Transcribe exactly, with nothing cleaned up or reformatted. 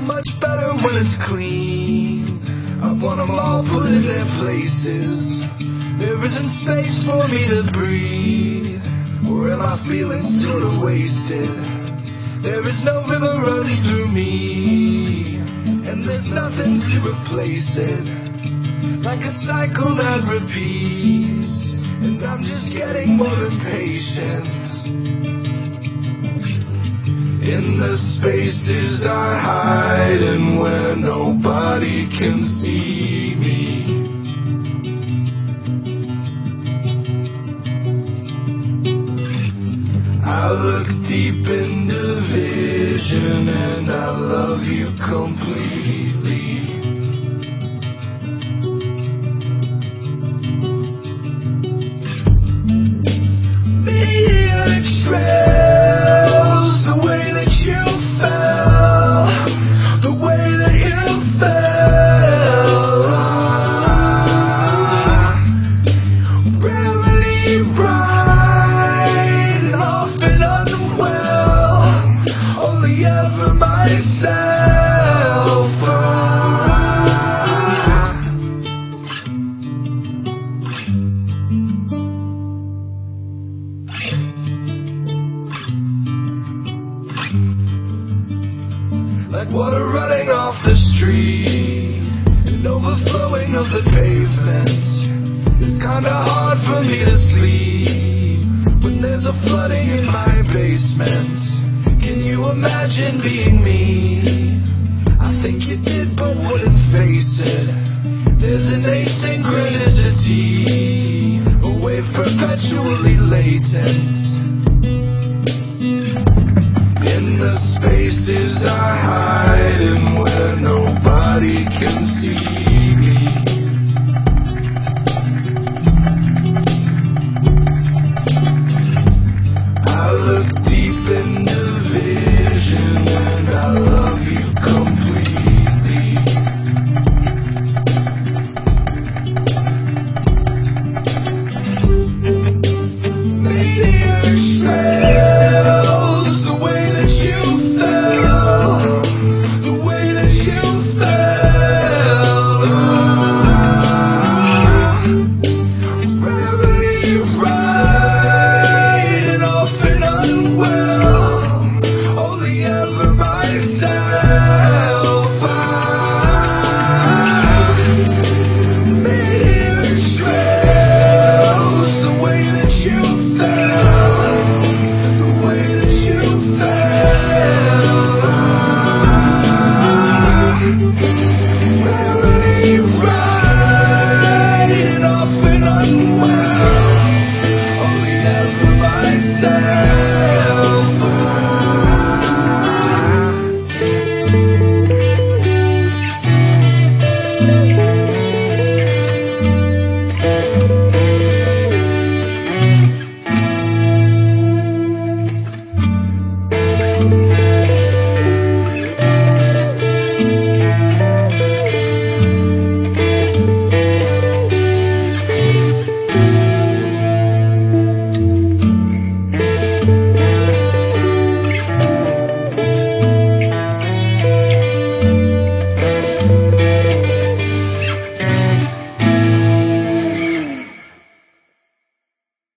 much better when it's clean. I want them all put in their places. There isn't space for me to breathe. Or am I feeling sort of wasted? There is no river runs through me, and there's nothing to replace it. Like a cycle that repeats, and I'm just getting more impatient. In the spaces I hide and where nobody can see me. I look deep into vision and I love you completely. Meteoric trails, the way that you fell, the way that you fell. Gravity ride, often unwell, only ever myself. Like water running off the street and overflowing of the pavement. It's kinda hard for me to sleep when there's a flooding in my basement. Can you imagine being me? I think you did but wouldn't face it. There's an asynchronicity, a wave perpetually latent.